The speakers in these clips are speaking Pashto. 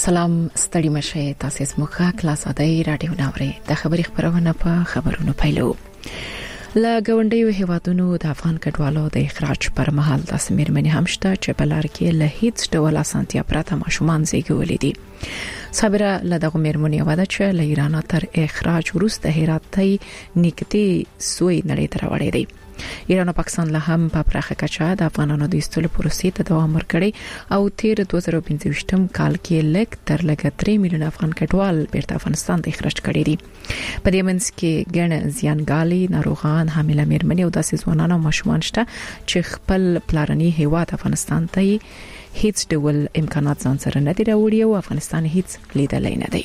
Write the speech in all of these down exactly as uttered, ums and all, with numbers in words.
سلام ستړي مشه تاسو سمخه کلاس ادای رادیو ناوړي د خبري خبرونه په خبرونو پیلو. لا غونډیو هیوادونو د افغان کډوالو د اخراج پر مهال د سمیرمنې همشته چې بلار کې له هیڅ ډول اسانتیا پرته ماشومان زیږولې دي. صابره له دغه میرمنې وعده چې له ایران تر اخراج وروسته هرات ته نګتي سوی نړۍ ته راوړې دي. ایران او پاکستان له هم په پراخه کچه د افغانانو د استلو پروسې ته دوام ورکړي او تیر دوه زره پنځه کال کې لږ تر لږه درې میلیون افغان کډوال بیرته افغانستان ته اخراج کړي دي. په دې منځ کې ګڼ زیانګالي ناروغان حامله میرمنې او داسې ځوانان او ماشومان شته چې خپل پلارني هیواد افغانستان ته هیڅ ډول امکانات ځان سره نه دی راوړي او افغانستان هیڅ لیدلای نه دی.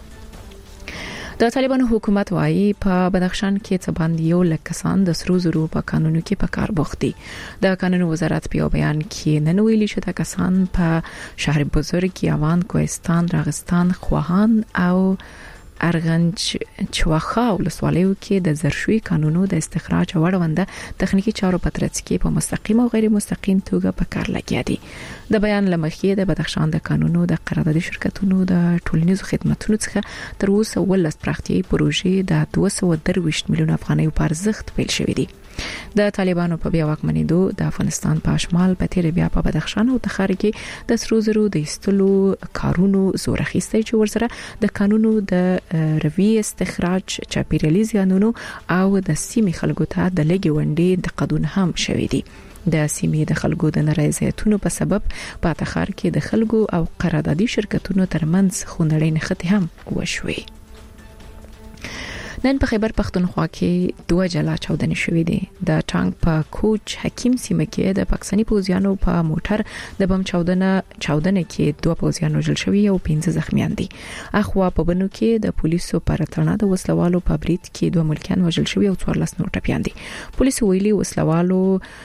د طالبانو حکومت وايي په بدخشان کې څه باندې یو لک کسان د سرو زرو په قانونو کې په کار بوخت دي. د قانونو وزارت په بیان کې نن ویلي چې د کسان په شهر بزرګ یوان کوهستان راغستان خواهان او ارغنج چوخا ولسوالیو کې د زرشوي قانونو د استخراج وړونده تخنیکی چارو په ترڅ کې په مستقیم او غیر مستقیم توګه په کار لګیا دي. د بیان لمخې د بدخشان د قانونو د قراردادي شرکتونو د ټولنیزو خدماتو څخه تر اوسه ولس پراختیايي پروژې د دوه سوه درویشت میلیون افغانۍ په ارزښت پیل شوې دي. د طالبانو په بیا واکمنېدو د افغانستان په شمال په تیر بیا په بدخشان او تخار کې د سرو زرو د استلو کارونو زور اخیستی چې ورسره د قانونو د روي استخراج چاپیریالي زیانونو او د سیمې خلکو ته د لګي وندې د قانون هم شوې دي. د سیمې د خلکو د نارضایتونو په سبب په تخار کې د خلکو او قراردادي شرکتونو ترمنځ خونړۍ نښتې هم وشوي. نن په خیبر پختونخوا کې دوه جلا چاودنې شوې دي. د ټانک په کوچ حکیم سیمه کې د پاکستاني پوځیانو په موټر د بم چاودنه چاودنه کې دوه پوځیان وژل شوي او پنځه زخمیان دي. اخوا په بنو کې د پولیسو پر تړنه د وسلوالو په برید کې دوه ملکیان وژل شوي او څوارلس نور ټپيان دي. پولیس ویلي وسلوالو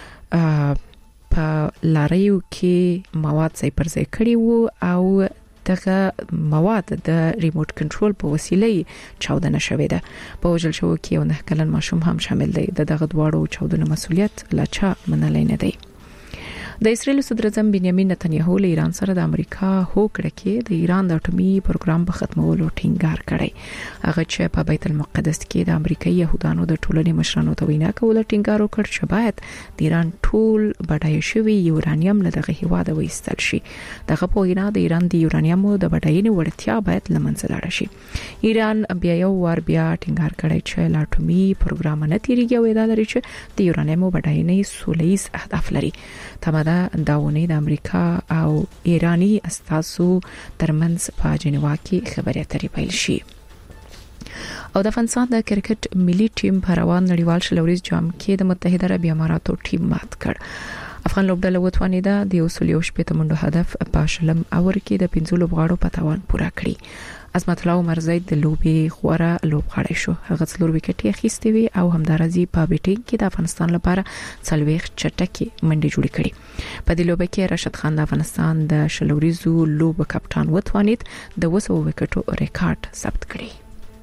په لاریو کې مواد ځای پر ځای کړي وو او دغه مواد د ریموټ کنټرول په وسیله چاودنه شوې ده. په وژل شوو کې یو نه کلن ماشوم هم شامل دی. د دغه دواړو چاودنو مسؤلیت لا چا منلای نه دی. د اسرائیل صدر اعظم بنیامین نتنیاهو له ایران سره د امریکا هوکړه کې د ایران د اټومي پروګرام په ختمولو ټینګار کړی. هغه چې په بیت المقدس کې د امریکایي يهودانو د ټولنې مشرانو ته وینا کوله ټینګار وکړ چې باید د ایران ټول بډای شوی یورانیم له دغه هیواد وایستل شي. دغه په وینا د ایران د یورانیمو د بډاینې وړتیا باید لمنځه لاړه شي. ایران بیا یو ور بیا ټینګار کړی چې د اټومي پروګرام نه تیریږي او دا لري چې د یورانیمو بډاینې سولهییز اهداف لري. تمه داونی د امریکا او ایرانی استازو ترمنځ په جنیوا کې خبرې اترې پیل شي. او د افغانستان د کرکټ ملي ټیم په روان نړیوال شلوريز جام کې د متحده عربی اماراتو ټیم مات کړ. افغان لوبډله وتوانیده د اصولي شپږ منډو هدف په شلم اور کې د پنځو لوبغاړو په توان پوره کړی. عظمت الله عمر زید د لوبي خوره لوبغاړی شو. هغه څلور وکټې اخیستې وي او همدارزي په بیټینګ کې د افغانستان لپاره څلويخ چټکي منډي جوړې کړې. په دې لوبه کې راشد خان د افغانستان د شلوريزو لوب کپټان وتوانید د وسو وکټو ریکارډ ثبت کړی.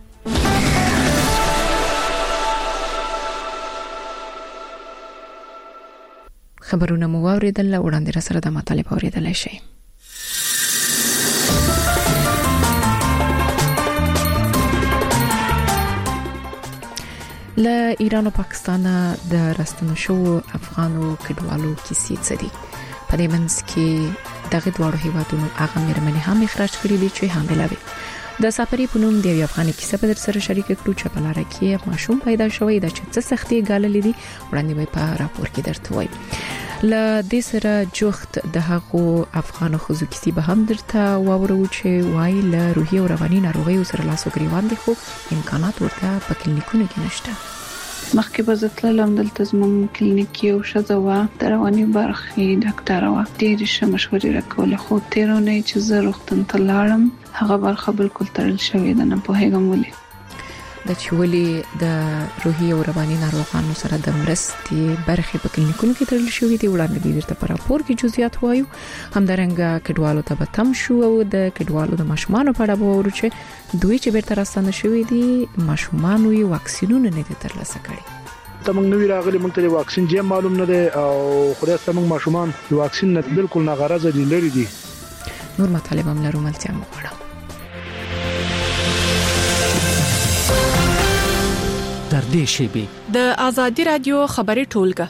خبرونه مو اوریدل وړاندې را سره د مطالب اوریدل شي. له ایران او پاکستان د راستنو شو افغانو کډوالو کیسې څه دي؟ په دې منځ کې دغه دوه هیوادونو هغه میرمنې هم اخراج کړي دي چې حامله وي. د سفري پونوم دی افغاني کیسه په در سره شریک کړو چې په لار کې ماشوم پیدا شوی د چې څه سختي ګاللې دي وړاندې به په راپور کې درته وایي. ل دې سره جوخت د هغو افغانو خزو کیسې به هم درته واورو چې وای له روحي او رواني ناروغیو سره لاس وګریوان دي خو امکانات ورته په کلینیکونو کې نشته. مخکې به زتلم دلته زموږ کلینیک یو شذوا د رواني برخې ډاکټر وا ډېر ښه مشورې راکوله خو تیرونه چې زه روغتون ته لاړم هغه برخه بالکل تړل شوې ده. نه پوهېږم ولې د چولې د روحي او رواني ناروغانو سره د مرستې برخې په کلینیکونو کې تړل شوې دي. وړاندې به درته په راپور کې جزئیات وایو. همدارنګه کډوالو ته به تم شو او د کډوالو د ماشومانو په اړه به وورو چې دوی چې بیرته راستنه شوي دي ماشومانو یې واکسینونه نه دي ترلاسه کړي. ته موږ نوی راغلي موږ ته واکسین جې معلوم نه دی او خدای ستاسو موږ ماشومان د واکسین نه بالکل نه غرض دي لري دي. نور مطالب هم لرو ملتیا مغواړم. در دې شیبې د آزادی رادیو خبري ټولګه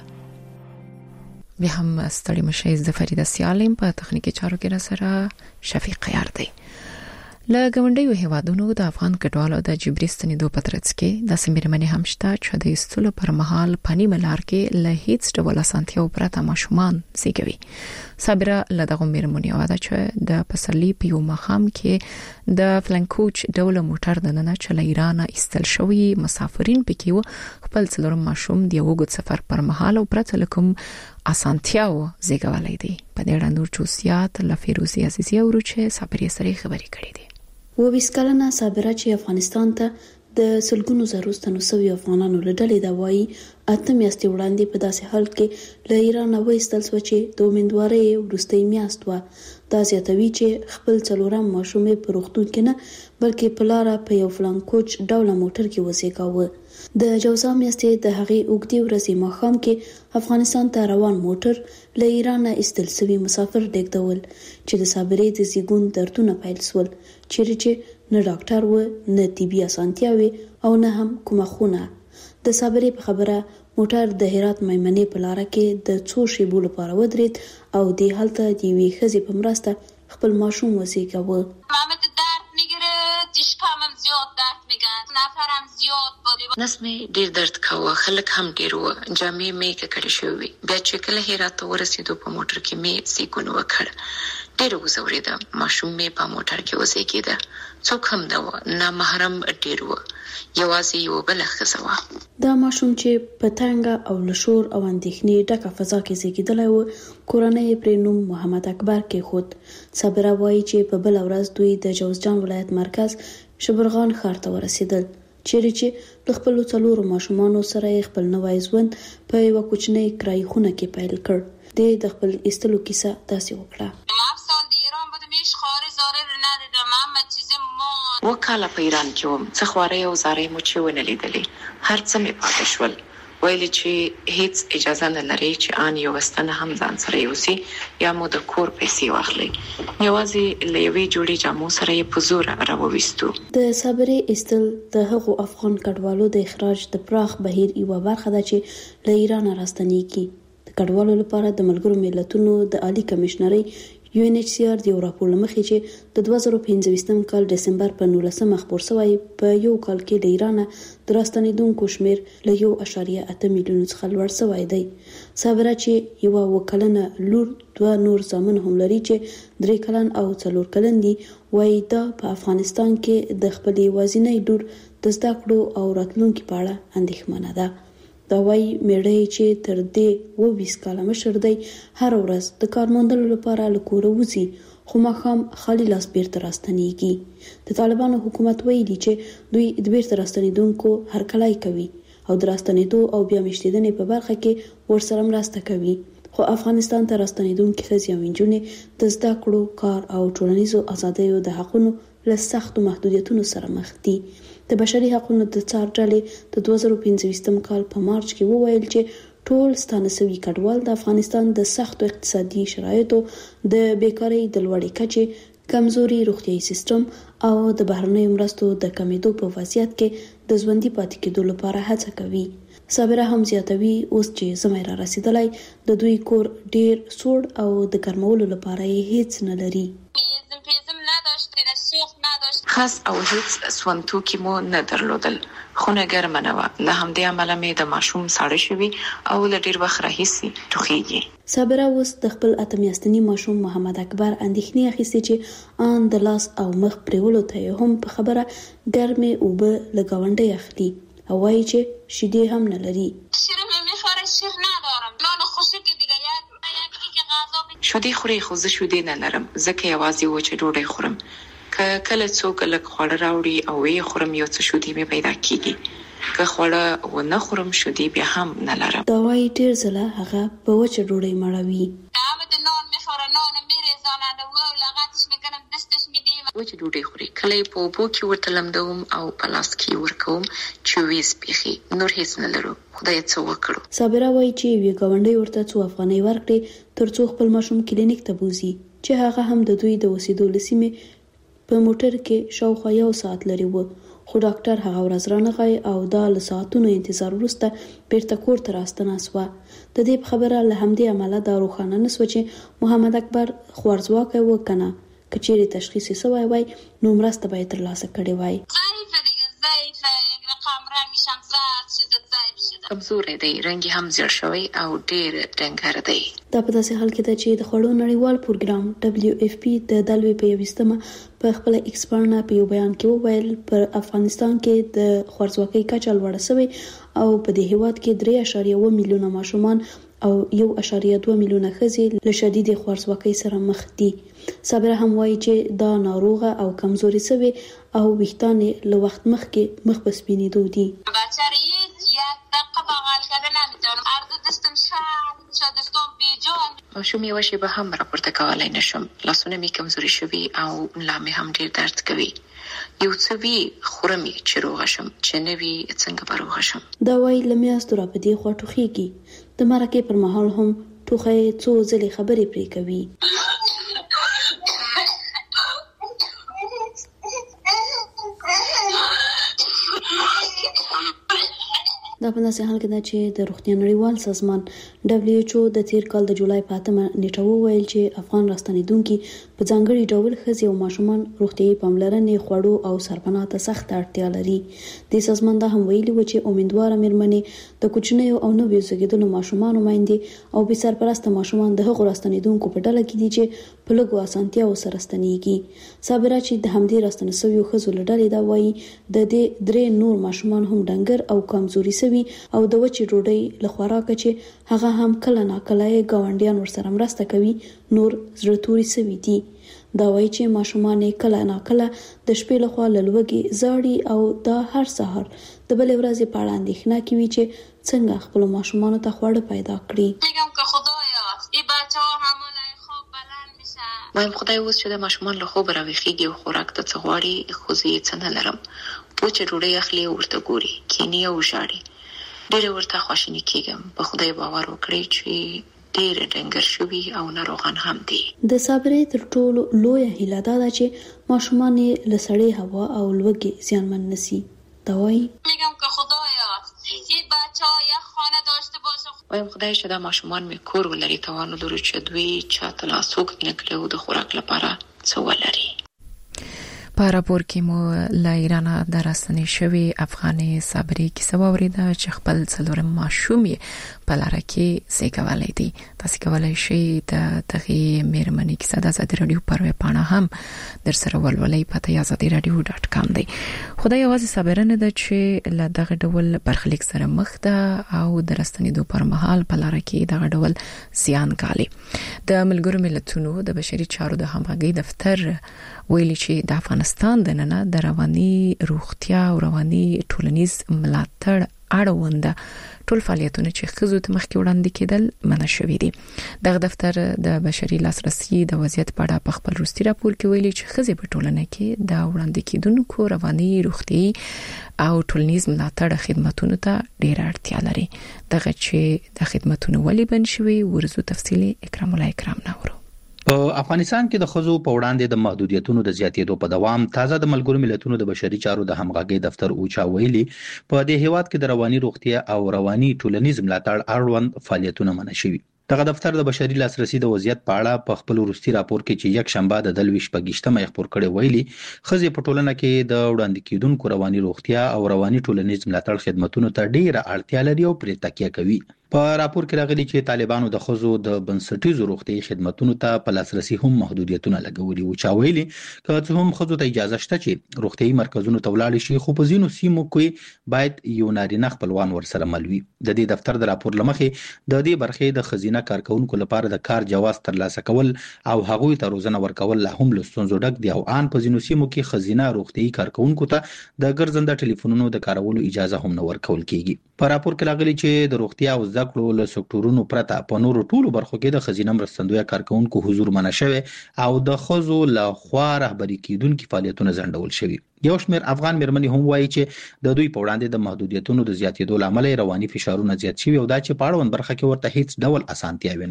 به هم ستړي مشه ز فریده سیالم په تخنیکی چارو کې را سره شفیق خیار دی. له ګوندیو هیوادونو د افغان کډوالو د جبري ستنېدو په ترڅ کې د سیمرمنې همشته چې د استلو پر مهال پنی ملار کې له هیڅ ډول اسانتیاو پرته ماشومان زیږوي. صابره لدغه میرمنې واده چې د پسرلی په یو مخام کې د فلنکوچ ډول موټر د نن چې له ایران ایستل شوی مسافرین پکې و خپل څلورم ماشوم د یو غوډ سفر پر مهال او پرته لکم اسانتیاو زیږولای دي. په دې اړه نور چوسیات لفیروزی عزیزی اوروچه صابرې سره خبرې کړې دي. و ویسکلنه صابره چې افغانستان ته د سلګونو زرو ستنوسوي افغانانو له ډلې د وایي اته میاشتې وړاندې په داسې حال کې له ایران وایستل شو چې د امیدوارۍ وروستۍ میاشت و. دا زیاتوي چې خپل څلورم ماشوم په روغتون کې نه بلکې په لاره په یو فلانکوچ ډول موټر کې وزیږاوه. د جوزا میاشتې د هغې اوږدې ورځې ماښام کې افغانستان ته روان موټر له ایران ایستل شوي مسافر ډېګدول چې د صابرې د زیږون دردونه پیل شول چیرې چې نه ډاکټر و نه طبي اسانتیاوي او نه هم کومه خونه. د صابرې په خبره موټر د هرات میمنې په لار کې د څو شیبو لپاره ودرید او د هلته د یوې ښځې په مرسته خپل ماشوم وزیږاوه. محمد درد میگیره، چشمم زیاد درد میگن، نفرم زیاد بوده، نسمه ډیر درد کاوه، خلک هم ډیر و، جامې مې ککړې شوې. بیا چې کله هرات ته ورسېدو په موټر کې مې سیګون وکړ. ډیر وزوریدم، ماشوم مې په موټر کې وزیږیده. څوک هم نه و، نه محرم ډیر و، یوازې یو بل ښځه وه. دا ماشوم چې په تنګه او لشور او اندېښنې ډکه فضا کې زیږیدلی و کورنۍ پرې نوم محمد اکبر کې خود. صابره وایي چې په بل ورځ دوی د جوزجان ولایت مرکز شبرغان ښار ته ورسېدل چیرې چې د خپلو څلورو ماشومانو سره خپل نوی ژوند په یوه کوچنۍ کرایي خونه کې پیل کړ. دی د خپل ایستلو کیسه داسې وکړه. و کاله په ایران کې وم، څه خوارې او زارې مو چې ونه لیدلې، هر څه مې پاتې شول. ویلې چې هیڅ اجازه نه لري چې آن یو وستنه هم ځان سره یوسي یا مو د کور پیسې واخلي. یوازې له یوې جوړې جامو سره یې په زور راوویستو. د صابرې ایستل د هغو افغان کډوالو د اخراج د پراخ بهیر یوه برخه ده چې له ایران راستنېږي. د کډوالو لپاره د ملګرو ملتونو د عالی کمشنرۍ یو ان ایچ سی آر د یو راپور لمخې چې د دوه زره پنځويشتم کال دسمبر په نولسمه خپور شوی په یو کال کې د ایران د راستنېدونکو شمیر له یو اعشاریه اته میلیون څخه لوړ شوی دی. صابره چې یو وکلنه لور دوه نور زامن هم لري چې درې کلن او څلور کلن دي، وایي دا په افغانستان کې د خپلې یوازینۍ لور د زده کړو او راتلونکي په اړه اندېښمنه ده. دا وایي میړه چې تر دې اووه کاله مشر دی هر ورځ د کار موندلو لپاره له کوره وځي خو ماښام خالي لاس بیرته راستنېږي. د طالبانو حکومت ویلي چې دوی د بیرته راستنېدونکو هرکلی کوي او د راستنېدو او بیا میشتېدنې په برخه کې ورسره مرسته کوي. خو افغانستان ته راستنېدونکي ښځې او نجونې د زده کړو، کار او ټولنیزو ازادیو د حقونو له سختو محدودیتونو سره مخ دي. د بشري حقونو د څار ډلې د دوه زره پنځويشتم کال په مارچ کې وویل چې ټول ستانه شوي کډوال د افغانستان د سختو اقتصادي شرایطو، د بیکارۍ د لوړې کچې، کمزوري روغتیايي سیستم او د بهرنیو مرستو د کمیدو په وضعیت کې د ژوندي پاتې کېدو لپاره هڅه کوي. صابره هم زیاتوي اوس چې زمای را رسیدلی د دوی کور ډیر سوړ او د ګرمولو لپاره یې هیڅ نه لري. خاص او هیڅ سونتوکي مو نه درلودل، خونه ګرمه نه وه، له همدې امله مې د ماشوم ساړه شوي او له ډیر وخت راهیسې ټوخیږي. صابره اوس د خپل اته میاشتني ماشوم محمد اکبر اندېښنې اخیستې چې ان د لاس او مخ پریولو ته هم په خبره ګرمې اوبه له ګاونډۍ اخلي او وایي چې شیدې هم نه لري. شیدې خوري خو زه شیدې نه لرم، ځکه یوازې وچه ډوډۍ خورم. که کله څوک لږ خواړه راوړي او یې خورم یو څه شیدې مې پیدا کیږي، که خواړه ونه خورم شیدې بیا هم نه لرم. دا وایي ډېر ځله هغه په وچه ډوډۍ مړوي. وچه ډوډۍ خوري، کله یې په اوبو کې ورته لمدوم او په لاس کې ورکوم چې ویز پیخي، نور هیڅ نه لرو، خدای څه وکړو. صابره وایي چې یوې ګاونډۍ ورته څو افغانۍ ورکړې تر څو خپل ماشوم کلینیک ته بوزي. چې هغه هم د دوی د اوسېدو لسیمې په موټر کې شاوخوا یو ساعت لري و، خو ډاکټر هغه ورځ رانغی او دا له ساعتونو انتظار وروسته بیرته کور ته راستنه سوه. د دې په خبره له همدې امله دا روښانه نه سوه چې محمد اکبر خوارځواکی و که نه. که چیرې تشخیص یې سوی وای نو مرسته به یې ترلاسه کړې وای. ضعیفه دیگه، ضعیفه، یک رقم رنگش هم زرد شده، ضعیف شده، کمزوری دی، رنګ هم زیړ شوی او ډیر ډنګر دی. دا په داسې حال کې ده چې د خوړو نړیوال پروګرام دبلیو ایف پی د دلوي په یویشتمه په خپل ایکس باندې په یو بیان کې وویل پر افغانستان کې د خوارځواکۍ کچه لوړه شوې او په دې هیواد کې درې اعشاریه اووه میلیونه ماشومان او یو اعشاریه دوه میلیونه ښځې له شدیدې خوارځواکۍ سره مخ دي. صابره هم وایي چې دا ناروغه او کمزوري شوی او ویښتان له وخت مخکې مخ په سپینېدو دي. بچه ریز یک دقیقه بغل کرده نمیتونم، هر دو دستم شم شد دستم بیجان. ماشوم یوه شیبه هم راپورته کولی نشم، لاسونه می کمزوري شوي او ملا مې هم ډیر درد کوي. یو څه وي خورم چې روغه شم، چې نه وي څنګه به روغه شم. دا وایي له میاشتو را په دې خوا ټوخیږي. د مرکې پر مهال هم ټوخی څو ځلې خبرې پرې کوي. دا په داسې حال کې ده چې د روغتیا نړیوال سازمان دبلیو ایچ او د تیر کال د جولای په اتمه نیټه وویل چې افغان راستنیدونکي په ځانګړي ډول ښځې او ماشومان روغتیایي پاملرنې، خوړو او سرپناه ته سخته اړتیا لري. د سازمان دا هم ویلي و چې امیدواره مېرمنې د کوچنیو او نویو زیږېدلو ماشومانو میندې او بې سرپرسته ماشومان د هغو راستنیدونکو په ډله کې دي چې په لږو اسانتیاوو سره ستنېږي. صابره چې د همدې راستنه شویو ښځو له ډلې دا وایي د دې درې نور ماشومان هم ډنګر او کمزوري او د وچې ډوډۍ له خوراکه چې هغه هم کله ناکله یې ګاونډیان ورسره مرسته کوي نور زړه توري سوي دي. دا وایي چې ماشومان یې کله ناکله د شپې لخوا له لوږې زاړي او دا هر سهار د بلې ورځې په اړه اندېښنه کوي چې څنګه خپلو ماشومانو ته خواړه پیدا کړي. میگم که خدایا این بچه ها همالای خواب بلند میشن. وایم خدای اوس چې د ماشومان له خوبه راویښیږي او خوراک ته څه غواړي، خو زه یې څه نه لرم. وچه ډوډۍ اخلي او ورته ګوري، کیني او ژاړي. ډېر ورته خواشینی کېږم. په خدای باور وکړئ چې ډېر ډنګر شوي او ناروغان هم دي. د صابرې تر ټولو لویه هیله دا ده چې ماشومان یې له سړې هوا او لوږې زیانمن نشي. دا وایي میگم که خدایا این بچه ها یک خانه داشته باشه. وایم خدای چې دا ماشومان مې کور ولري، توان ولري چې دوی چاته لاس اوږد نه کړي او د خوراک لپاره څه ولري. په راپور کې مو له ایران د راستنې شوې افغانې صابرې کیسه واوریده چې خپل څلورم ماشوم یې په لاره کې زیږولی دی. تاسو کولی شئ د دغې مېرمنې کیسه د ازادي راډیو پر ویبپاڼه هم در سره ولولئ. پته ازادي راډیو ډاټ کام دی. خدای یوازې صابره نه ده چې له دغه ډول برخلیک سره مخ ده او د راستنېدو پر مهال په لاره کې دغه ډول زیان ګالي. د ملګرو ملتونو د بشري چارو د همغږۍ دفتر ویلي چې د افغانستان د ننه د رواني روغتیا او رواني ټولنیز ملاتړ اړوند ټول فعالیتونه چې ښځو ته مخکې وړاندې کېدل منع شوي دي. دغه دفتر د بشري لاسرسي د وضعیت په اړه په خپل وروستي راپور کې ویلي چې ښځې په ټولنه کې د وړاندې کېدونکو رواني روغتیایي او ټولنیز ملاتړ خدماتونو ته ډېره اړتیا لري. دغه چې د خدماتونو ولې بند شوي ورزو تفصیلي اکرام الله اکرام نورو. په افغانستان کې د ښځو په وړاندې د محدودیتونو د زیاتېدو په دوام تازه د ملګرو ملتونو د بشري چارو د همغږۍ دفتر اوچا ویلي په دې هیواد کې د رواني روغتیا او رواني ټولنیز ملاتړ اړوند فعالیتونه منع شوي. دغه دفتر د بشري لاسرسي د وضعیت په اړه په خپل وروستي راپور کې چې یک شنبه د دلوي شپږشتمه خبر کړي ویلي ښځې په ټولنه کې د وړاندې کېدونکو رواني روغتیا او رواني ټولنیز ملاتړ خدماتونو ته ډېره اړتیا لري او پرې تکیه کوي. په راپور کې راغلي چې طالبانو د ښځو د بنسټیزو روغتیايي خدماتونو ته په لاسرسي هم محدودیتونه لګولي او چا ویلي که څه هم ښځو ته اجازه شته چې روغتیايي مرکزونو ته ولاړ شي، خو په ځینو سیمو کې باید یو نارینه خپلوان ورسره مل وي. د دې دفتر د راپور لمخې د دې برخې د خزینه کارکونکو لپاره د کار جواز ترلاسه کول او هغوی ته روزنه ورکول لا هم له ستونزو ډک دي او ان په ځینو سیمو کې خزینه روغتیايي کارکونکو ته د ګرځنده ټلیفونونو د کارولو اجازه هم نه ورکول کیږي. په راپور کې راغلي چې د روغتیا او زده کړو له سکتورونو پرته په نورو ټولو برخو کې د خزینه مرستندویه کارکونکو حضور منع شوی او د ښځو له خوا رهبري کیدونکو فعالیتونه ځنډول شوي. یو شمېر افغان مېرمنې هم وایي چې د دوی په وړاندې د محدودیتونو د زیاتېدو له امله رواني فشارونه زیات شوي او دا چې په اړوند برخه کې ورته هیڅ ډول اسانتیاوې نشته.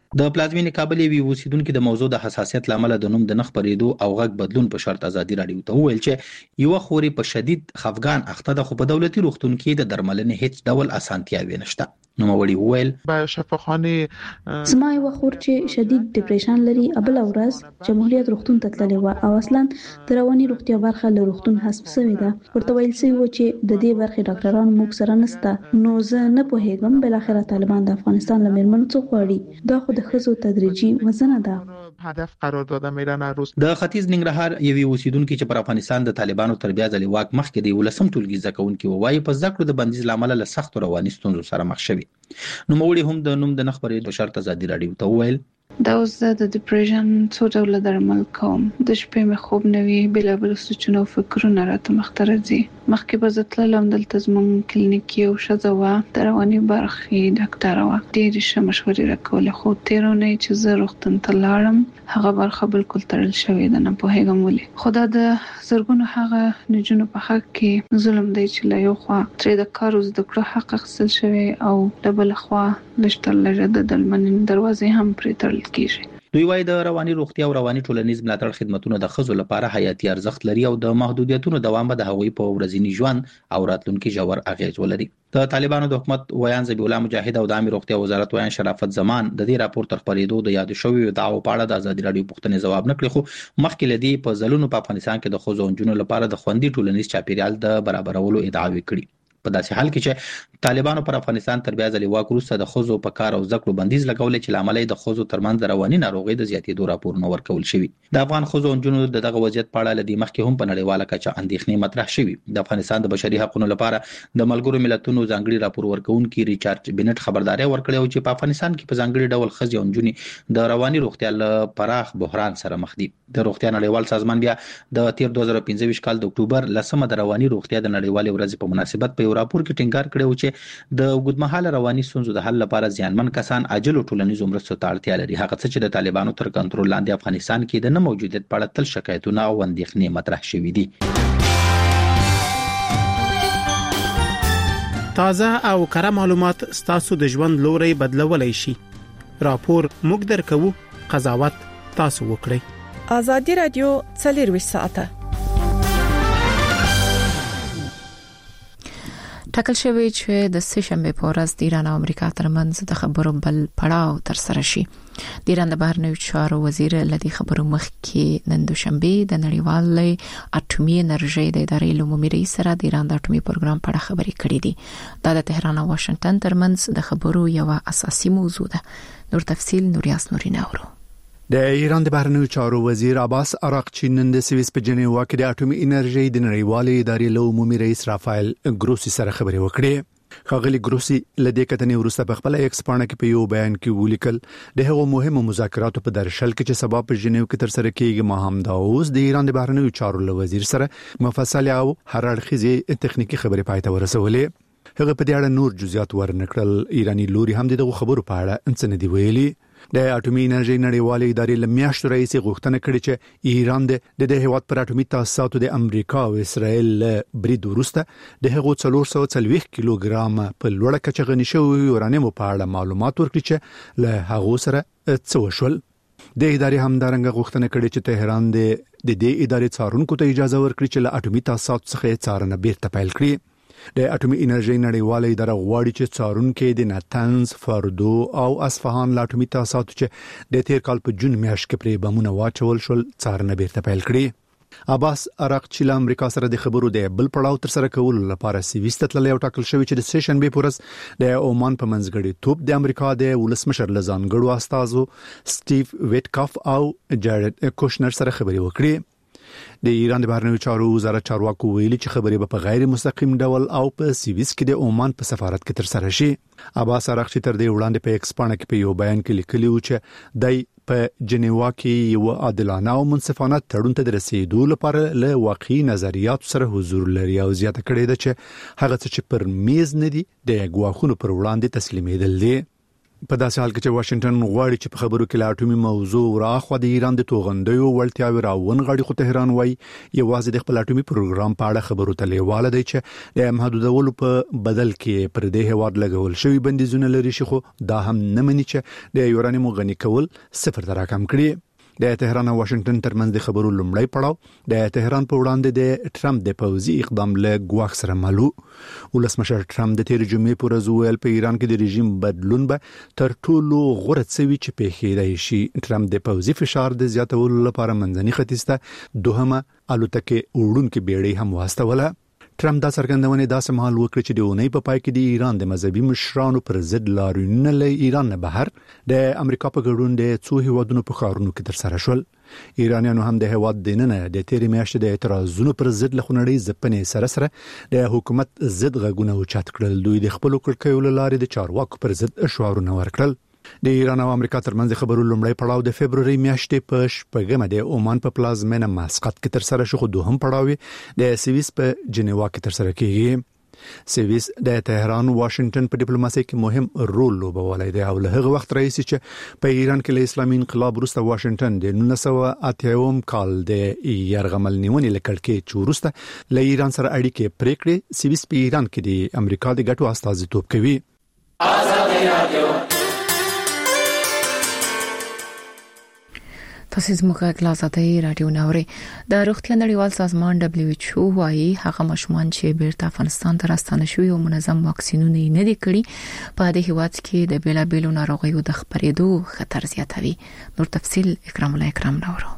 د پلازمینې کابل وی اوسیدونکو د موضوع د حساسیت لامل د نوم د نخ پرېدو او غږ بدلون په شرط ازادي رادیو ته ویل چې یو خوري په شدید خفقان اخته د خو په دولتي روغتون کې د درملنې هیڅ ډول اسانتیاوي نشته. نو موري ویل با شفاخانه زما یو خور چې شدید ډیپریشن لري ابل اورز جمهوریت روغتون ته تللی و او اصلا د رواني روغتیا برخه له روغتون حساب شوی ده. ورته ویل شوی و چې د دې برخې ډاکټران موږ سره نشته. نو زه نه پوهیږم بل اخر طالبان د افغانستان له میرمنو څخه غواړي. دا خو د خزو تدریجي وزنه ده. هدف قرار داده میرن روز. د ختیځ ننګرهار یوې اوسیدونکو چې پر افغانستان د طالبانو تر بیا ځلې واک مخکې دی ولسم ټولګي ځکهونکو وایي په ذکر د بندیز لامل له سخت رواني ستونزو سره مخ شوي. نو موري هم د نوم د نخ پرېدو شرط ازادي رادیو ته ویل دا اوس د ډیپریشن څو ډول درمل کوم. د شپې مې خوب نه وي، بلا بل سوچونه او فکرونه راته مخته راځي. مخکې به زه تللم دلته زموږ کلینیک یو ښځه وه، د رواني برخې ډاکټره وه. ډېرې ښه مشورې راکولې، خو تېره اونۍ چې زه روغتون ته لاړم هغه برخه بالکل تړل شوې ده. نه پوهېږم ولې، خو دا د زرګونو هغه نجونو په حق کې ظلم دی چې له یو خوا ترې د کار زده کړو حق اخیستل شوی او له بله خوا لږ تر لږه د درملنې دروازې هم پرې تړل کیږي. دوی وايي د رواني روغتیا او رواني ټولنیز ملاتړ خدماتونه د خزو لپاره حیاتي ارزښت لري او د محدودیتونو دوام به د هغوی په ورځني ژوند او راتلونکي ژور اغیز ولري. د طالبانو د حکومت ویان ذبیح الله مجاهد او د عامه روغتیا وزارت ویان شرافت زمان د دې راپور تر خبرېدو د یاد شوی دعوو په اړه د ازادي رادیو پوښتنې ځواب نه کړی، خو مخکې لدی په ځلونو په افغانستان کې د خزو انجونو لپاره د خوندي ټولنیز چاپیریال د برابرولو ادعاوې کړي. په داسې حال کې چې طالبانو پر افغانستان تر بیا ځلې واک وروسته د خزو په کار او ذکر بندیز لګولې چې لامل د خزو ترمنځ د رواني ناروغي د زیاتېدو راپورونه ورکول شوی. د افغان خزو انجونو د دغه وضعیت په اړه لدی مخکې هم په نړیواله کچه اندېښنې مطرح شوي. د افغانستان د بشري حقوقو لپاره د ملګرو ملتونو ځانګړي راپور ورکونکي ریچارډ بنټ خبرداري ورکړې او چې په افغانستان کې په ځانګړي ډول خزي انجونې د رواني روغتیا له پراخ بحران سره مخ دي. د روغتیا نړیوال سازمان بیا د تیر دوه زره پنځه ویشت کال د اکتوبر لسمه د رواني روغتیا د نړیوالې ورځې په مناسبت په یو راپور کې ټینګار کړی چې د اوږدمهاله رواني ستونزو د حل لپاره ځانمن کسان عاجل ټولنیزو مرستو ته اړتیا لري. هغه څه چې د طالبانو تر کنټرول لاندې افغانستان کې د نه موجودیت په اړه تل شکایتونه او اندېښنې مطرح شوي دي. تازه او کره معلومات ستاسو د ژوند لوري بدلولای شي. راپور موږ درکو، قضاوت تاسو وکړئ. ازادي رادیو څلور ساعته ټاکل شوی چې د سه شنبه په ورځ د ایران او امریکا ترمنځ د خبرو بل پړاو تر سره شي. د ایران د بهرنیو چارو وزیر لدی خبرو مخکې نن دوشنبه د نړیوالې اټومي انرژي د ادارې عمومي رئیس سره د ایران د اټومي پروګرام په اړه خبرې کړې دي. دا د تهران او واشنگټن ترمنځ د خبرو یو اساسي موضوع ده. نور تفصيل نوریاس نورینه اورو. د ایران د بهرنیو چارو وزیر عباس اراغچی نن د سویس په جنیوا کې د اټومي انرژي د نړیوالې ادارې عمومي رئیس رافایل ګروسی سره خبرې وکړې. خاغلی ګروسی لدې کتنې ورسته په خپل ایکس پاڼه کې په یو بیان کې ولیکل د هغو مهمو مذاکراتو په درشل کې چې سبب په جنیو کې تر سره کېږي ما هم دا اوس د ایران د بهرنیو چارو وزیر سره مفصل او هر اړخیزه تخنیکی خبرې پای ته ورسولې. هغه په دې اړه نور جزئیات ورنکړل. ایرانی لوري هم دغه خبرو په اړه انڅ نه دی ویلي. د اټومي انرژي نړیوالې ادارې لمیاشتو رئیس غوښتنه کړې چې ایران د د هیواد پر اټومي تاسیساتو د امریکا او اسرائیل برید ورسته د هغو څلور سوه څلوېښت کیلوګرام په لوړه کچه غني شوی یورانیم په اړه معلومات ورکړي چې له هغو سره څه وشول. د ادارې همدارنګه غوښتنه کړې چې تهران د دې ادارې څارونکو ته اجازه ورکړي چې له اټومي تاسیساتو څخه څارنه بیرته پیل کړي. د اټومي انرژي نړیواله اداره غواړي چې څارونکو د ناتنز، فاردو او اصفهان لا اټومي تاسیسات چې د تیر کال په جون میاشت کې پرې بمونه واچول شول څارنه بیرته پیل کړي. عباس اراغچی له امریکا سره د خبرو د بل پړاو تر سره کولو لپاره سویس ته تللی او ټاکل شوی چې د سه شنبه په ورځ د عمان په منځګړي توپ د امریکا د ولسمشر لزانګړو استازو سټیو ویټکاف او جارډ کوشنر سره خبرې وکړي. د ایران د بهرنیو چارو وزارت چارواکو ویلي چې خبرې به په غیر مستقیم ډول او په سویس کې د عمان په سفارت کې تر سره شي. عباس اراغچی تر دې وړاندې په ایکس پاڼه کې په یو بیان کې لیکلی و چې دای په جنیوا کې یو عادلانه او منصفانه تړون ته رسیدو لپاره له واقعي نظریات سره حضور لري او زیاته کړې ده چې هغه څه چې پر میز نه دي د ګواښونو پر وړاندې تسلیمېدل دي. په داسې حال کې چې واشنگټن غواړي چې په خبرو کې لا اټومي موضوع راخوا د ایران د توغندیو وړتیاوي راونغاړي، خو تهران وایي یوازې د خپل اټومي پروګرام په اړه خبرو ته لیواله دی چې د محدودولو په بدل کې پر دې هواد لګول شوی بندیزونه لري، خو دا هم نه مني چې د یورانیم غني کول صفر ته راکم کړي. د تهران او واشنگټن ترمنځ د خبرو لومړی پړاو د تهران په وړاندې د ټرمپ د پوځي اقدام له ګواښ سره مالو. ولسمشر ټرمپ د تیر جمعې پر ورځ ویل په ایران کې د رژیم بدلون به تر ټولو غوره څه چې پیښیدای شي. ټرمپ د پوځي فشار د زیاتولو لپاره منځني ختیځ ته دوهمه الوتکه وړونکې بیړۍ هم واستوله. ټرمپ دا څرګندونه داسې مهال وکړه چې د اونۍ په پای کې د ایران د مذهبي مشرانو پر ضد لاریونونه له ایران نه بهر د امریکا په ګډون د څو هیوادونو په ښارونو کې تر سره شول. ایرانیانو هم د هیواد دننه د تیرې میاشتې د اعتراضونو پر ضد له خنړې ځپنې سره سره د حکومت ضد غږونه اوچت کړل. دوی د خپل کړکېو لارې د چارواکو پر ضد شعارونه ورکړل. د ایران او امریکا ترمنځ خبرو لومړی پړاو د فبرवरी میاشتې په شپږمه د عمان په پلازمینه مسقط کې تر سره شو، خو دوهم پړاو د سویس په جنیوا کې تر سره کیږي. سویس د تهران واشنگټن په ډیپلوماسي کې مهم رول لوبولی دی او له هغه وخت راهیسې چې په ایران کې له اسلامي انقلاب وروسته واشنگټن د نولس سوه اته اوم کال د یرغمل نیونې له کړکېچ وروسته له ایران سره اړیکې پرې کړې. سویس په ایران کې د امریکا د ګټو استازیتوب کوي. آزادي رادیو تاسو زموږ د آزادۍ رادیو ناوړي. د روغتیا نړیوال سازمان دبليو ایچ او وايي هغه ماشومان چې بیرته افغانستان ته راستانه شوي او منظم واکسینونه نه دي کړي په دې هیواد کې د بیلابېلو ناروغیو د خپرېدو خطر زیاتوي. نور تفصيل اکرام الله اکرام نورو.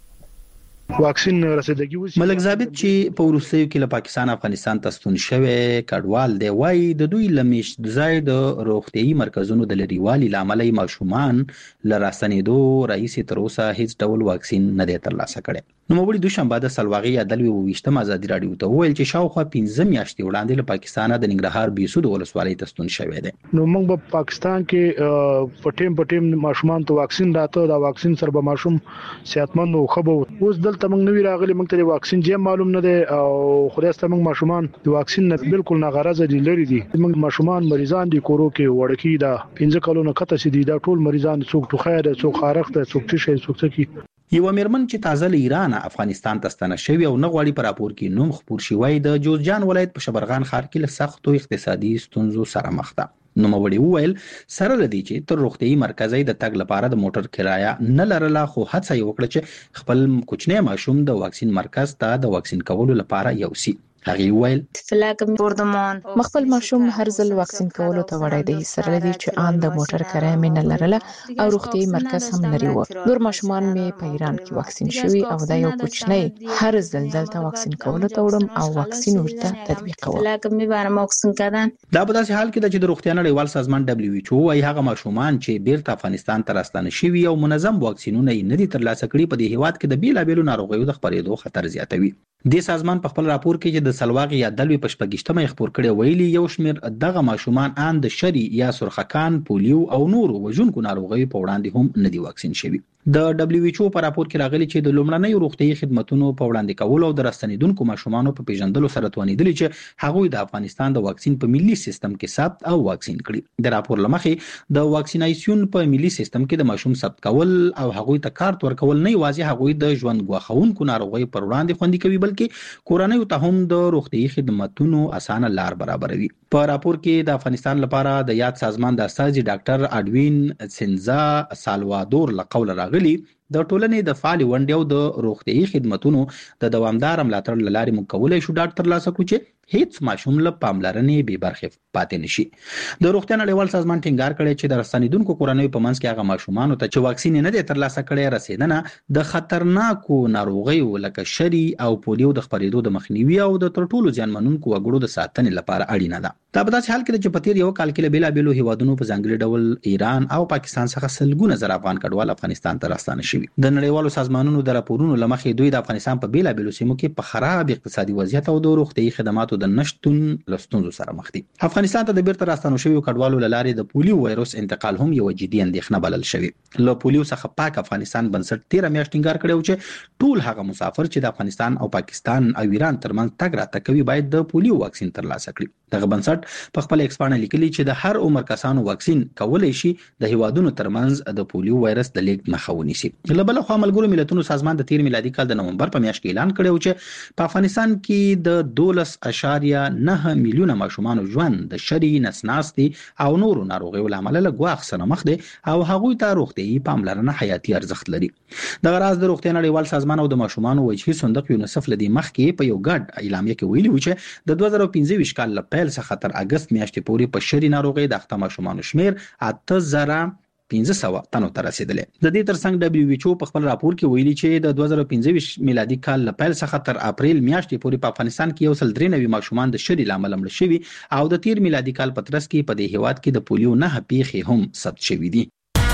واکسین رسیدګي وسی ملک ثابت چې په روسیې کې له پاکستان افغانستان ته ستون شوی کډوال دی وایي د دوی لمیش د ځای د روغتيایي مرکزونو د لريوالي لامل ماشومان لراستنېدو رئیس تر اوسه هیڅ ډول واکسین نه دی ترلاسه کړی. نو مبوړي دوشنبه د سلواغي عدالت وویشتم آزادي رادیو ته ویل چې شاوخوا پنځه میاشتې وړاندې له پاکستانه د ننګرهار بیسود ولسوالۍ ته ستون شوی دی. نو موږ په پاکستان کې پټیم پټیم ماشومان ته واکسین راته دا واکسین سره به ماشوم صحتمند او خبو. اوس دلته موږ نوی راغلي موږ ته واکسین جې معلوم نه دی او خدای ستاسو موږ ماشومان د واکسین نه بالکل نه غرض دي لري دي. موږ ماشومان مریضان دي کورو کې وړکی دا پنځه کلونو کته سي دي دا ټول مریضان څوک ټوخه ده څوک خارخ ده څوک تشه څوک څکی. یو میرمن چې تازه له ایران افغانستان ته ستنه شوی او نه غواړي پر راپور کې نوم خبر شي وای د جوزجان ولایت په شبرغان ښار کې له سختو اقتصادي ستونزو سره مخ ده. نو مبوړي وویل سره لدی چې تر روغتيایي مرکزي د تګ لپاره د موټر کرایه نه لرله خو هڅه وکړه چې خپل کوچنی ماشوم د واکسین مرکز ته د واکسین کولو لپاره یوسي. هغه ویل مخبل ماشوم هر ځل واکسین کولو ته وړای دی سره لدی چې ان د موټر کرایه مې نه لرله او روغتيایي مرکز هم لري و. نور ماشومان مې په ایران کې واکسین شوي او دا یو کوچنی هر ځل دلته واکسین کولو ته وړم او واکسین ورته تطبیق کوم. دا په داسې حال کې چې د روغتیا نړیوال سازمان دبليو ایچ او وايي هغه ماشومان چې بیرته افغانستان ته راستانه شوي او منظم واکسینونه نه دي ترلاسه کړي په دې هیواد کې د بیلابېلو ناروغیو د خپرېدو خطر زیاتوي. د سازمان په خپل راپور کې چې د سلواغي عدالت په شپږشتمه خبر کړي ویلي یو شمیر دغه ماشومان ان د شری یا سرخکان پولیو او نور وژونکو ناروغیو په وړاندې هم نه دي واکسین شوي. د دبليو ایچ او په راپور کې راغلي چې د لومړنۍ روغتيایي خدماتو په وړاندې کولو او د راستنیدونکو ماشومانو په پیژندلو سره توانیدل چې هغوی د افغانستان د واکسین په ملي سیستم کې ثبت او واکسین کړي. د راپور لمخې د واکسیناسیون په ملي سیستم کې د ماشوم ثبت کول او هغوی ته کارت ورکول نه یوازې هغوی د ژوند غوښونکو ناروغیو پر وړاندې خوندي کوي بلکې کورنۍ ته هم د روغتيایي خدماتو اسانه لار برابروي. په راپور کې د افغانستان لپاره د یاد سازمان د استاذ ډاکټر اډوین سنزا سالوادور لقول راغلي د ټولنې د فعال ونډې او د روغتيایي خدماتو د دوامدار ملاتړ لارې مکولای شو ډاکټر لاسه کوچه هیڅ ماشوم له پاملرنې به برخه پاتې نشي. د روغتیا نړیوال سازمان ټینګار کړی چې د راستنیدونکو کورنۍ په منځ کې هغه ماشومان ته چې واکسین نه دي ترلاسه کړي رسیدنه د خطرناکو ناروغیو لکه شری او پولیو د خپرېدو د مخنیوي او د ترټولو ځانمنونکو وګړو د ساتنې لپاره اړینه ده. دا په داسې حال کې چې په تیر یو کال کې بلا بیلو هیوادونو په ځانګړي ډول ایران او پاکستان څخه سلګونه زر افغان کډوال افغانستان ته راستانه شوي. د نړیوالو سازمانونو د راپورونو لمخې دوی د افغانستان په بلا بیلو سیمو کې په خراب اقتصادي وضعیت او د روغتيایي خدماتو چارو د نشټون لستونزو سره مخ دي. افغانستان ته د بیرته راستنو شویو کډوالو لارې د پولیو وایروس انتقال هم یو جدي اندېښنه بلل شوی. له پولیو څخه پاک افغانستان بنسټ تیر میاشت ټینګار کړو چې ټول هغه مسافر چې د افغانستان او پاکستان او ایران ترمنځ تګ راتګ کوي باید د پولیو واکسین ترلاسه کړي. دغه بنسټ په خپل ایکسپانه لیکلي چې د هر عمر کسانو واکسین کولای شي د هیوادونو ترمنځ د پولیو وایرس د لیږد مخه ونیسي. له بل خوا ملګرو ملتونو سازمان د تیر میلادي کال د نومبر په میاشت کې اعلان کړی چې په افغانستان کې د دولس اشاریه نه میلیونه ماشومان ژوند د شری نسناستي او نورو ناروغیو لامل له ګواښ سره مخ دي او هغوی ته روغتيایي پاملرنه حیاتي ارزښت لري. دغه راز د روغتیا نړیوال سازمان او د ماشومان وجهي صندوق یونیسف لدی مخ کې په یو ګډ اعلامیه کې ویلي و چې د دوه زره پنځه ویشت کال له پیل څخه تر اگست میاشتې پورې په شری ناروغي د اخته ماشومان شمیر اته زره پنځه سوه تنو ته رسیدلې. د دې ترڅنګ دبليو ایچ او په خپل راپور کې ویلي چې د دوه زره پنځه ویشت میلادي کال له پیل څخه تر اپریل میاشتې پورې په افغانستان کې یو سل درې نوي ماشومان د شری لامل مړ شوي او د تیر میلادي کال په ترڅ کې په دې هیواد کې د پولیو نه پیښې هم ثبت شوې دي.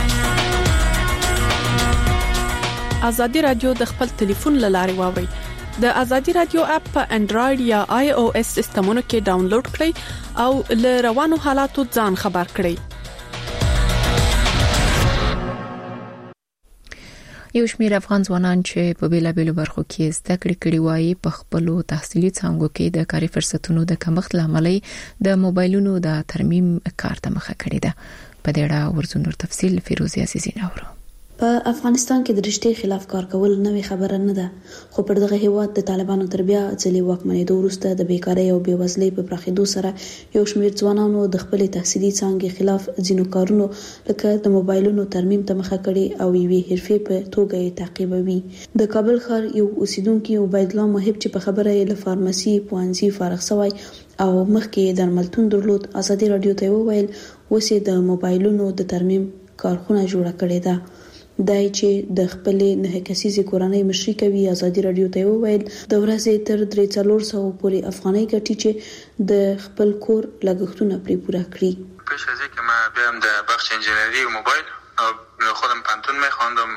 ازادي رادیو د خپل ټلیفون لارې واوري. د ازادي رادیو اپ په انډراید یا آی او اس سیستمونو کې ډاونلوډ کړئ او له روانو حالاتو ځان خبر کړئ. یو شمېر افغان ځوانان چې په بیلابېلو برخو کې زده کړې کړي وایي په خپلو تحصیلي څانګو کې د کاري فرصتونو د کمښت لامل د موبایلونو د ترمیم کار ته مخه کړې ده. په دې اړه ورزونور تفصیل فیروزي عزیزی نورو. په افغانستان کې د رښتې خلاف کار کول نوې خبره نه ده، خو پر دغه هیواد د طالبانو تر بیا ځلې واکمنېدو وروسته د بیکارۍ او بېوزلۍ په پراخېدو سره یو شمېر ځوانانو د خپلې تحصیلي څانګې خلاف ځینو کارونو لکه د موبایلونو ترمیم ته مخه کړې او یوې حرفې په توګه یې تعقیبوي. د کابل ښار یو اوسیدونکي عبید الله محب چې په خبره یې له فارمسي پوهنځي فارغ شوی او مخکې درملتون درلود، ازادي رادیو ته وویل اوس یې د موبایلونو د ترمیم کارخونه جوړه کړې ده. دای چې د خپلې نه کسیزې کورنۍ مشري کوي، ازادي رادیو ته وویل د ورځې تر درې څلور سوه پورې افغانۍ ګټي چې د خپل کور لګښتونه پرې پوره کړي. پیش از اینکه من بیام در بخش انجینری موبایل خودم پانتون میخواندم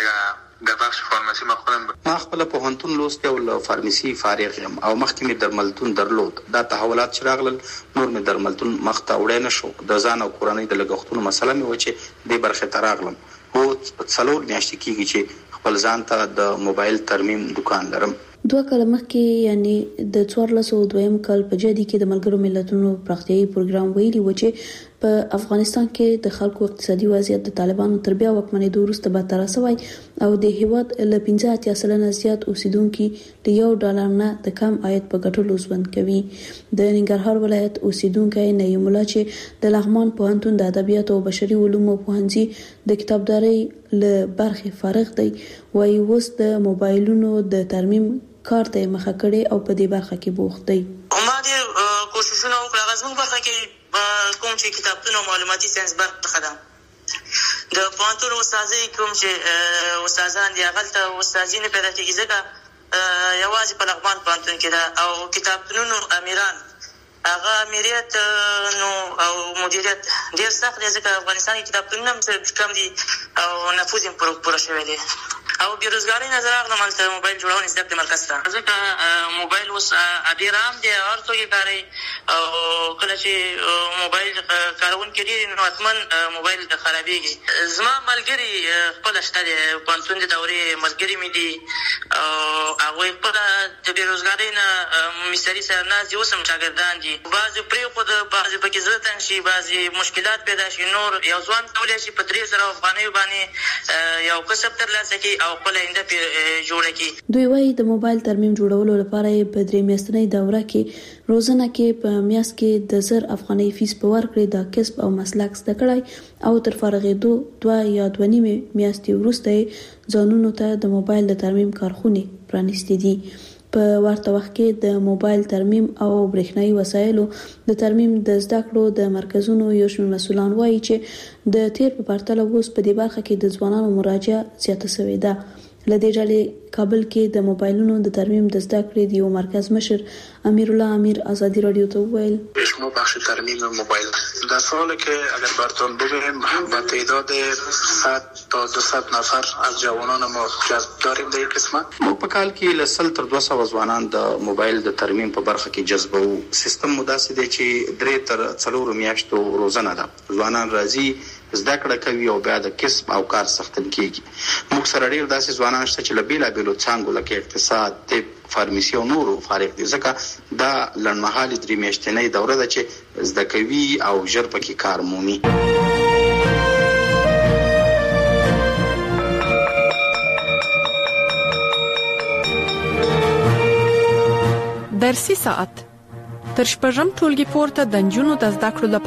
در بخش فارمسی ما خودم ما خپل پوهنتون لوست او له فارمسی فارغ یم او مخکې مې درملتون درلود. دا تحولات چې راغلل نور مې درملتون مخ ته وړې نه شو. د ځان او کورنۍ د لګښتونو مسله مې و چې دې برخې ته راغلم. او څلور میاشتې کېږي چې خپل ځان ته د موبایل ترمیم دکان لرم. دوه کاله مخکې یعنی د څوارلس سوه دویم کال په جدي کې د ملګرو ملتونو پراختیایي پروګرام ویلي و چې په افغانستان کې د خلکو اقتصادي وضعیت د طالبانو تر بیا واکمنېدو وروسته بدتر شوی او د هیواد له پنځه اتیا سلنه زیات اوسیدونکو د یو ډالر نه د کم عاید په ګټلو ژوند کوي. د ننګرهار ولایت اوسیدونکی نعیم الله چې د لغمان پوهنتون د ادبیات او بشري علومو پوهنځي د کتابدارۍ له برخې فارغ دی، وايي اوس د موبایلونو د ترمیم کار ته مخه کړي او په دې برخه کې بوخت دی. ما دې کوششونه وکړل غوښمن برخه کې کوم چې کتابتون او معلوماتي ساينس برخه خدام د پوهنتون استادي کوم چې استادان دي هغه ته استادین پیدا کیږي ځکه یوازې په لغمان پوهنتون کې ده او کتابتونونو امیران هغه امریت نو او مدیریت ډیر سخت دی ځکه افغانستان کې کتابتونونه هم کم دي او نفوذ یې پوره شوی دی او بیروزګاری نظر اغلم هلته موبایل جوړونې زده کړې مرکز ته ځکه موبایل اوس ډېر عام دی هر څوک یې کاروي او کله چې موبایل کاروونکي ډېر نو حتما موبایل خرابېږي. زما ملګري خپله شته دی پوهنتون د دورې ملګري مې دي او هغوی خپله د بیروزګارۍ نه مستري سره ناست دي، اوس هم شاګردان دي. بعضې پرېښوده، بعضې پکې زړه تنګ شي، بعضې مشکلات پیدا شي. نور یو ځوان کولی شي په درې زره افغانیو باندې یو کسب ترلاسه کړي او خپل آینده جوړه کړي. دوی وايي د موبایل ترمیم جوړولو لپاره په درې میاشتنۍ دوره کې روزانه کې په میاشت کې د زر افغانۍ فیس په ورکړې د کسب او مسلک زده کړای او تر فارغېدو دوه یا دوه نیمې میاشتې وروسته ځانونو ته د موبایل د ترمیم کارخونې پرانیستې دي. په ورته وخت کې د موبایل ترمیم او برېښنایي وسایلو د ترمیم د زده کړو د مرکزونو یو شمېر مسؤلان وایي چې د تیر په پرتله اوس په دې برخه کې د ځوانانو مراجعه زیاته شوې ده. لدې ډلې کابل کې د موبایلونو د ترمیم د زده کړې د یو مرکز مشر امیر الله امیر آزادی رادیو ته وویل شما بخش ترمیم موبایل در سال که اگر براتون بگویم با تعداد صد تا دویست نفر از جوانان ما جذب داریم در این قسمت. مو په کال کې لسل تر دوه سوه ځوانان د موبایل د ترمیم په برخه کې جذبو. سیستم مداسې دی چې درې تر څلور میاشتو روزنه ده. ځوانان راځي زده کړه کوي او بیا د کسب او کار څښتن کیږي. موږ سره ډېر داسې ځوانان شته چې له بېلابېلو څانګو لکه اقتصاد، طب، فارمیسي او نورو فارغ دي، ځکه دا لنډمهالې درې میاشتنۍ دوره ده چې زده کوي او ژر پکې کار مومي. درسي ساعت تر شپږم ټولګي پورته د نجونو د زده کړو